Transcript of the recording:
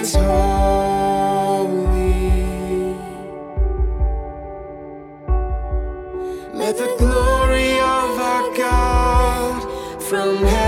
is holy. Let the glory of our God from heaven